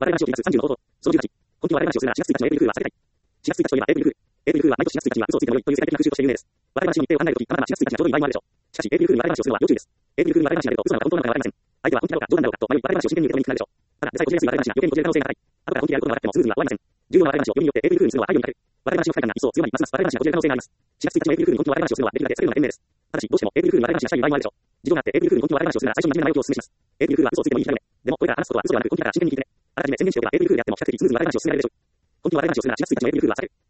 笑い話を聞きます。30の冒頭。その18。本気の笑い話をするなら4月1日のエイプリルフールは避けたい。4月1日といえばエイプリルフール。エイプリルフールは毎年4月1日には嘘をついても良いという世界的な風習として有名です。笑い話の日程を考えるとき、たまたま4月1日がちょうどいい場合もあるでしょう。しかし、エイプリルフールに笑い話をするのは要注意です。エイプリルフールに笑い話になると嘘なのか本当なのかがわかりません。相手は本気なのか冗談なのかと迷い、笑い話を真剣に受け止めにくくなるでしょう。ただ、実際こじれやすい笑い話が余計にこじれる可能性が高い。後から本気でやることが分かってもスムーズには終わりません。重要な笑い話を世によってエイプリルフールにするのは配慮に欠く。笑い話の不快感が一層強まり、ますます笑い話がこじれる可能性があります。4月1日のエイプリルフールに本気の笑い話をするのはできるだけ避けるのが賢明です。ただし、どうしてもエイプリルフールに笑い話がしたい場合もあるでしょう。事情があってエイプリルフールに本気の笑い話をするなら最初に真面目な内容をお勧めします。エイプリルフールは嘘をついてもいい日だよね。でも、これから話すことは嘘ではなく本気だから真剣に聞いてね。あらかじめ宣言しておけばエイプリルフールであっても比較的スムーズに笑い話を進められるでしょう。本気の笑い話をするなら4月1日のエイプリルフールは避ける。